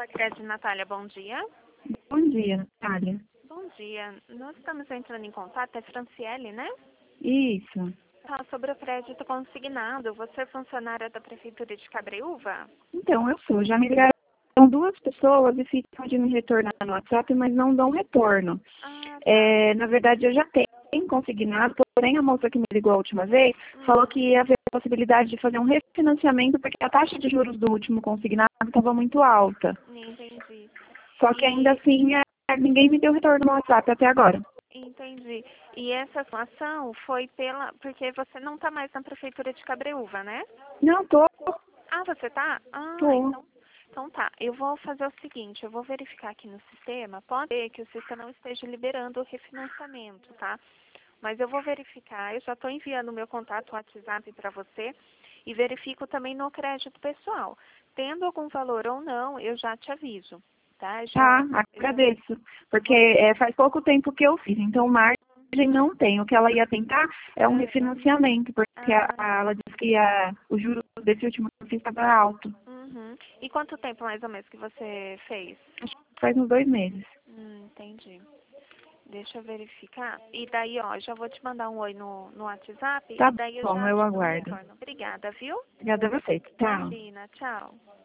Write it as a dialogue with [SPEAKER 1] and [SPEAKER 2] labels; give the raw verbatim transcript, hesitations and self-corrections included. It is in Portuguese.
[SPEAKER 1] Sicredi, Natália, bom dia.
[SPEAKER 2] Bom dia, Natália.
[SPEAKER 1] Bom dia. Nós estamos entrando em contato, é Franciele, né?
[SPEAKER 2] Isso.
[SPEAKER 1] Tá, sobre o crédito consignado. Você é funcionária da Prefeitura de Cabreúva?
[SPEAKER 2] Então, eu sou. Já me ligaram duas pessoas e ficam de me retornar no WhatsApp, mas não dão retorno.
[SPEAKER 1] Ah, tá.
[SPEAKER 2] É, na verdade, eu já tenho consignado, porém a moça que me ligou a última vez
[SPEAKER 1] Hum.
[SPEAKER 2] falou que ia haver a possibilidade de fazer um refinanciamento porque a taxa de juros do último consignado estava muito alta.
[SPEAKER 1] Entendi.
[SPEAKER 2] Só que
[SPEAKER 1] E-
[SPEAKER 2] ainda assim, é, ninguém me deu retorno no WhatsApp até agora.
[SPEAKER 1] Entendi. E essa situação foi pela... Porque você não está mais na Prefeitura de Cabreúva, né?
[SPEAKER 2] Não, tô,
[SPEAKER 1] Ah, você tá? Ah,
[SPEAKER 2] tô.
[SPEAKER 1] então... Então tá, eu vou fazer o seguinte, eu vou verificar aqui no sistema, pode ser que o sistema não esteja liberando o refinanciamento, tá? Mas eu vou verificar, eu já estou enviando o meu contato WhatsApp para você e verifico também no crédito pessoal. Tendo algum valor ou não, eu já te aviso, tá? Já,
[SPEAKER 2] Tá,
[SPEAKER 1] eu já
[SPEAKER 2] agradeço. Porque
[SPEAKER 1] vou...
[SPEAKER 2] é, faz pouco tempo que eu fiz, então margem não tem. O que ela ia tentar é um refinanciamento, porque a,
[SPEAKER 1] Ah,
[SPEAKER 2] a- ela disse que a, o juro desse último que eu fiz estava alto.
[SPEAKER 1] uhum. E quanto tempo mais ou menos que você fez?
[SPEAKER 2] Acho que faz uns dois meses.
[SPEAKER 1] Hum, entendi. Deixa eu verificar. E daí, ó, já vou te mandar um oi no, no WhatsApp
[SPEAKER 2] Tá
[SPEAKER 1] e daí eu
[SPEAKER 2] bom,
[SPEAKER 1] já
[SPEAKER 2] eu
[SPEAKER 1] te dou um
[SPEAKER 2] aguardo.
[SPEAKER 1] retorno. Obrigada, viu?
[SPEAKER 2] Obrigada a você. Tchau.
[SPEAKER 1] Imagina, tchau.